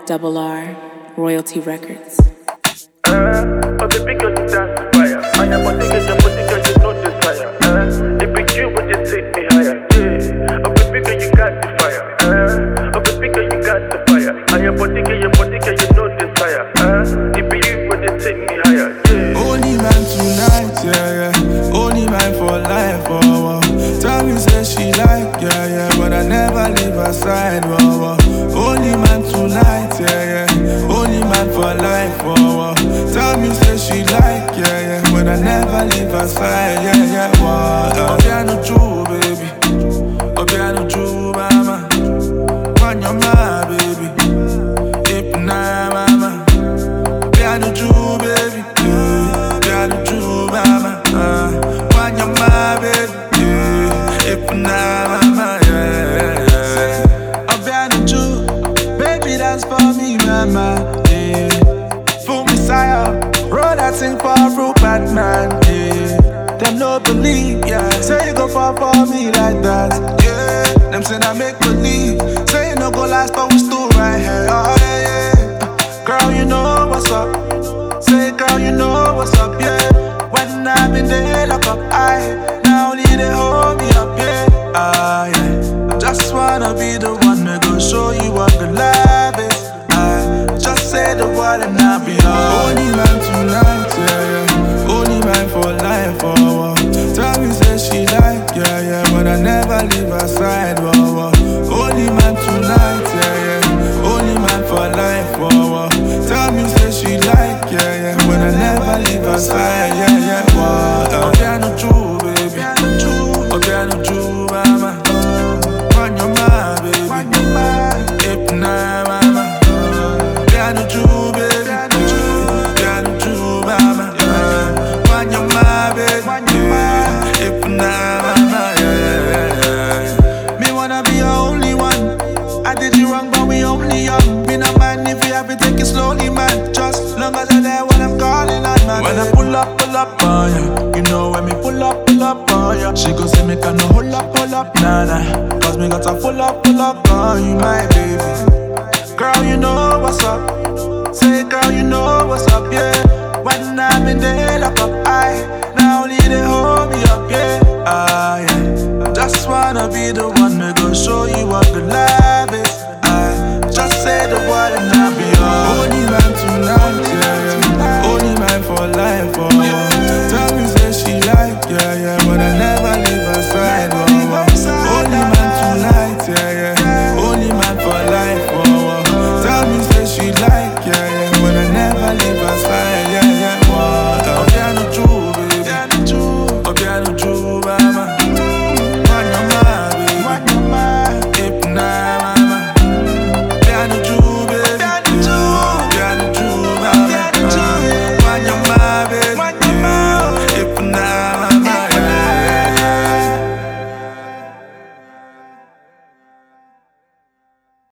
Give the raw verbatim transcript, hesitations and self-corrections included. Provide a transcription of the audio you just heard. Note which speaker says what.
Speaker 1: Double R, Royalty Records.
Speaker 2: Uh, oh baby girl, you dance fire. I am a nigga, your body girl, you know desire. Uh, it be you, but you take me higher. Yeah. Oh baby girl, you got the fire. Uh, oh baby girl, you got the fire. I am a nigga, your body girl, you know desire. Uh, it be you, but you take me higher. Yeah.
Speaker 3: Only man tonight, yeah, yeah. Only man for life, oh, oh. Tell me say she like, yeah, yeah, but I never leave her side, oh, oh. Only man tonight, yeah, yeah. Only man for life, oh, oh. Tell me say she like, yeah, yeah, but I never leave her side, yeah, yeah, oh. Obiano true, baby. Obiano true, mama. When you're my baby. If not, mama. Obiano true, baby. Obiano true, mama. When you're my baby. If not, mama, yeah. Obiano true, baby, that's for me, mama, yeah. Full Messiah, roll that thing for a real bad man, yeah. Them no believe, yeah. Say you go fall for me like that, yeah. Them say I make believe. Say you no go last, but we still right here, oh yeah, yeah. Girl, you know what's up. Say, girl, you know what's up, yeah. When I'm in the lock up, I now only they hold me up, yeah. Ah, yeah. Just wanna be the one to go show you what the love is. I just say the word and I'll be all. Only man tonight, yeah, yeah. Only man for life, oh, oh. Tell me say she like, yeah, yeah, but I never leave her side, oh, oh. Only man tonight, yeah, yeah. Only man for life, oh, oh. Tell me say she like, yeah, yeah, but I never leave her side, yeah, yeah, oh. Obiano true, baby. Obiano true, mama. When you're my baby. If not, mama. Obiano true, baby. Obiano true, mama. When you're my baby. If not, mama, yeah. Me wanna be your only one. I did you wrong, but we only young. Me no mind if you have to take it slowly, man. Just long as you're there when I'm calling on, man. When I pull up, pull up on ya. You know when me pull up, pull up on ya. She go say me can no hold up, hold up, nah, nah. Cause me got to pull up, pull up on you, my baby. Girl, you know what's up. Say, girl, you know what's up, yeah. When I'm in the lock up, I now only they hold me up, yeah. Ah, yeah. Just wanna be the one to go show you what the love is. I just say the word and I'll be